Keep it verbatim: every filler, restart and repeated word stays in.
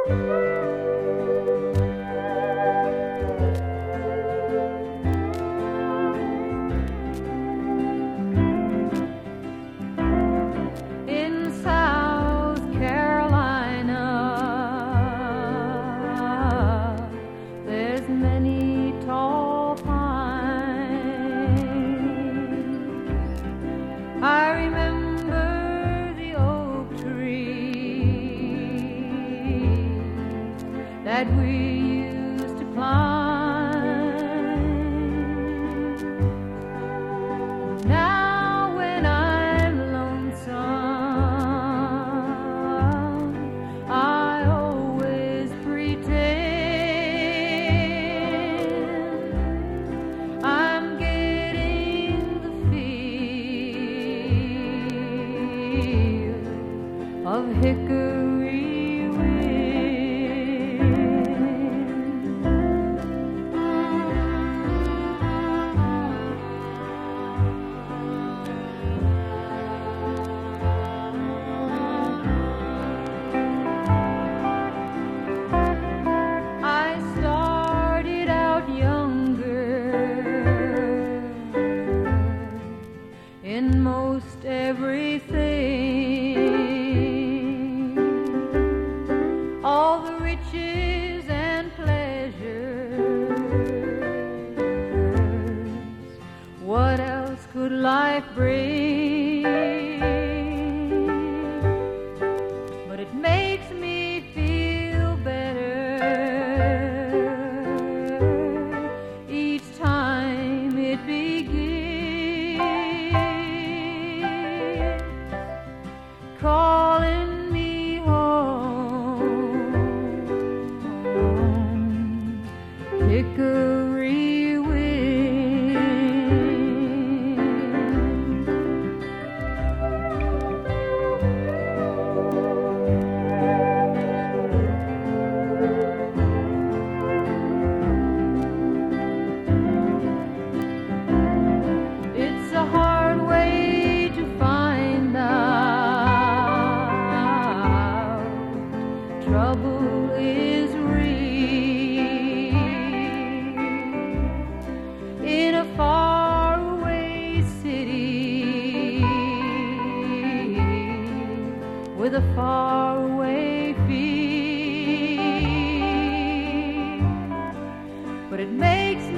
that we used to climb. Now when I'm lonesome, I always pretend I'm getting the feel of hickory. In most everything, all the riches and pleasures, what else could life bring? But it makes me feel better each time it begins. Calling me home, hickory wind. It's a hard way to find out trouble is real in a faraway city with a faraway feel, but it makes